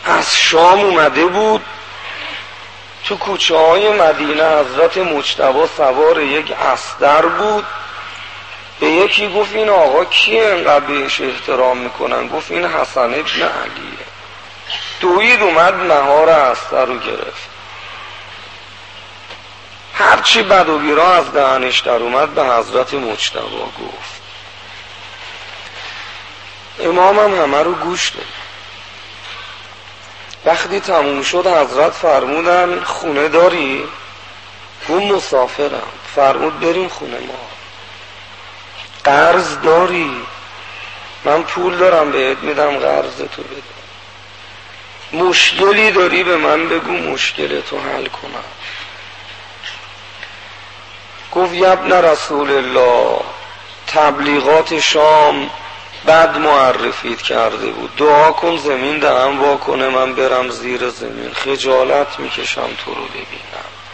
از شام اومده بود تو کوچه های مدینه. حضرت مجتبی سوار یک استر بود. به یکی گفت این آقا کیه انقدر بهش احترام میکنن؟ گفت این حسن ابن علیه. دوید اومد مهار استر رو گرفت. هرچی بد و بیرا از دهنش در اومد به حضرت مجتبی گفت. امامم همه رو گوش داد. وقتی تموم شد حضرت فرمودن خونه داری؟ گفت مسافرم. فرمود بریم خونه ما. قرض داری؟ من پول دارم بهت میدم قرض تو بده. مشکلی داری به من بگو مشکلتو حل کنم. گفت یبن رسول الله تبلیغات شام بد معرفیت کرده بود، دعا کن زمین دهن وا کنه من برم زیر زمین، خجالت میکشم تو رو ببینم.